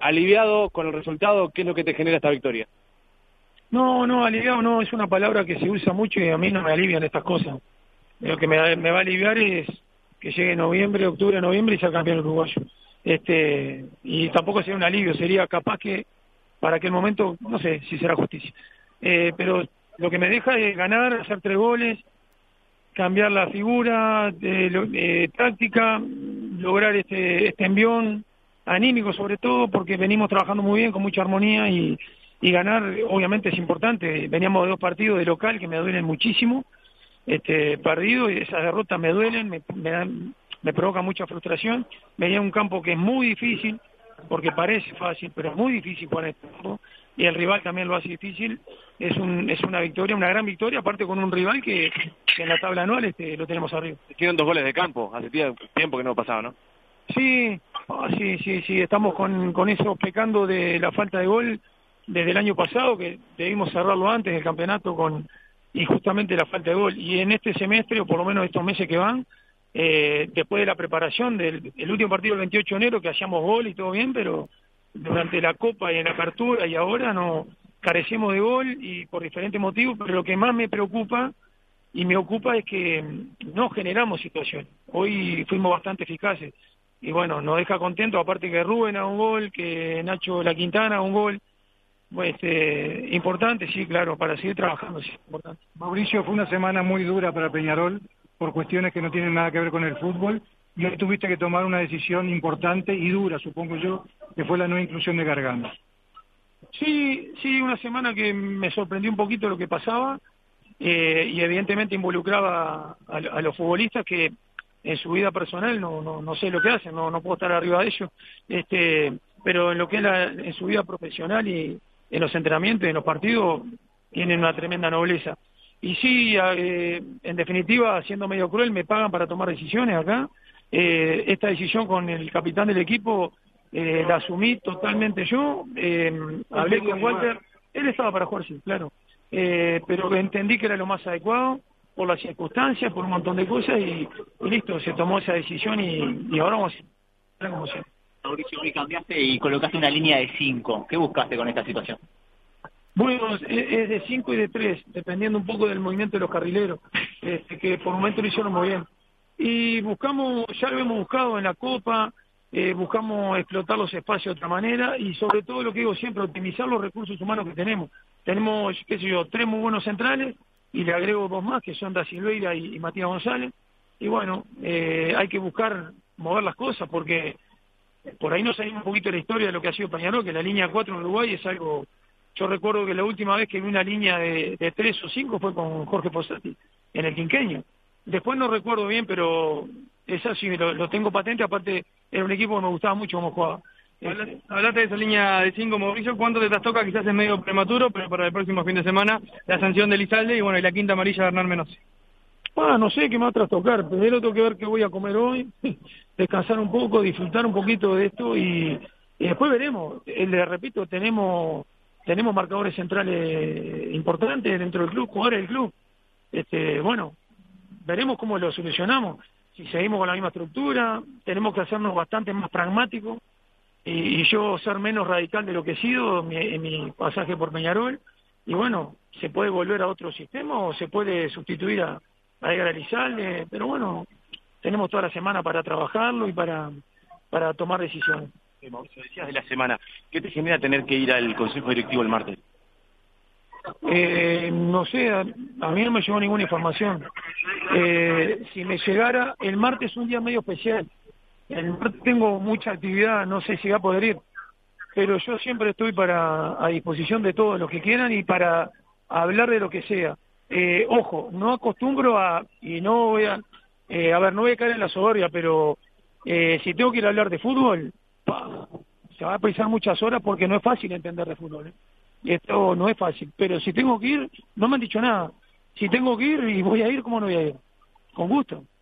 ¿Aliviado con el resultado? ¿Qué es lo que te genera esta victoria? No, aliviado no, es una palabra que se usa mucho y a mí no me alivian estas cosas. Lo que me va a aliviar es que llegue noviembre, octubre, noviembre y sea campeón uruguayo. Y tampoco sería un alivio, sería capaz que para aquel momento, no sé si será justicia. Pero lo que me deja es ganar, hacer 3 goles, cambiar la figura, táctica, lograr este envión anímico sobre todo, porque venimos trabajando muy bien, con mucha armonía y ganar obviamente es importante. Veníamos de 2 partidos de local que me duelen muchísimo, perdido, y esas derrotas me duelen, me provoca mucha frustración. Venía un campo que es muy difícil, porque parece fácil, pero es muy difícil para este campo, y el rival también lo hace difícil. Es una victoria, una gran victoria, aparte con un rival que en la tabla anual lo tenemos arriba. Tienen 2 goles de campo, hace tiempo que no pasaba, ¿no? Sí, sí, estamos con eso, pecando de la falta de gol desde el año pasado, que debimos cerrarlo antes del campeonato y justamente la falta de gol. Y en este semestre, o por lo menos estos meses que van, después de la preparación del último partido el 28 de enero, que hacíamos gol y todo bien, pero durante la Copa y en la apertura y ahora no carecemos de gol y por diferentes motivos, pero lo que más me preocupa y me ocupa es que no generamos situaciones. Hoy fuimos bastante eficaces y bueno, nos deja contentos, aparte que Rubén haga un gol, que Nacho La Quintana haga un gol. Pues, importante, sí, claro, para seguir trabajando, sí, importante. Mauricio, fue una semana muy dura para Peñarol por cuestiones que no tienen nada que ver con el fútbol y hoy tuviste que tomar una decisión importante y dura, supongo yo, que fue la no inclusión de Gargano. Sí, una semana que me sorprendió un poquito lo que pasaba y evidentemente involucraba a los futbolistas que en su vida personal no sé lo que hacen, no puedo estar arriba de ellos, pero en lo que es en su vida profesional y en los entrenamientos y en los partidos tienen una tremenda nobleza. Y sí, en definitiva, siendo medio cruel, me pagan para tomar decisiones acá. Esta decisión con el capitán del equipo la asumí totalmente yo. Hablé con Walter, él estaba para jugar, sí, claro. Pero entendí que era lo más adecuado por las circunstancias, por un montón de cosas y listo, se tomó esa decisión y ahora vamos a como siempre. Mauricio, hoy cambiaste y colocaste una línea de 5. ¿Qué buscaste con esta situación? Bueno, es de 5 y de 3, dependiendo un poco del movimiento de los carrileros, que por momento lo hicieron muy bien. Y buscamos, ya lo hemos buscado en la Copa, buscamos explotar los espacios de otra manera y sobre todo lo que digo siempre, optimizar los recursos humanos que tenemos. Tenemos, 3 muy buenos centrales y le agrego 2 más, que son Da Silveira y Matías González. Y bueno, hay que buscar mover las cosas porque por ahí nos salimos un poquito de la historia de lo que ha sido Peñarol, que la línea 4 en Uruguay es algo. Yo recuerdo que la última vez que vi una línea de 3 o 5 fue con Jorge Fossati, en el quinqueño. Después no recuerdo bien, pero esa sí lo tengo patente, aparte era un equipo que me gustaba mucho cómo jugaba. Hablaste de esa línea de 5, Mauricio, ¿cuánto te toca? Quizás es medio prematuro, pero para el próximo fin de semana, la sanción de Elizalde y bueno, y la quinta amarilla de Hernán Menossi. No sé qué me va a trastocar, primero tengo que ver qué voy a comer hoy, descansar un poco, disfrutar un poquito de esto y después veremos. Les repito, tenemos marcadores centrales importantes dentro del club, jugadores del club. Bueno, veremos cómo lo solucionamos. Si seguimos con la misma estructura, tenemos que hacernos bastante más pragmáticos y yo ser menos radical de lo que he sido en mi pasaje por Peñarol. Y bueno, se puede volver a otro sistema o se puede sustituir a Edgar Elizalde, pero bueno, tenemos toda la semana para trabajarlo y para tomar decisiones. Mauricio, decías de la semana, ¿qué te genera tener que ir al Consejo Directivo el martes? No sé, a mí no me llegó ninguna información. Si me llegara, el martes es un día medio especial. El martes tengo mucha actividad, no sé si va a poder ir, pero yo siempre estoy a disposición de todos los que quieran y para hablar de lo que sea. Ojo, no acostumbro y no voy a ver, no voy a caer en la soberbia, pero si tengo que ir a hablar de fútbol, se va a precisar muchas horas porque no es fácil entender de fútbol. Y esto no es fácil, pero si tengo que ir, no me han dicho nada. Si tengo que ir y voy a ir, ¿cómo no voy a ir? Con gusto.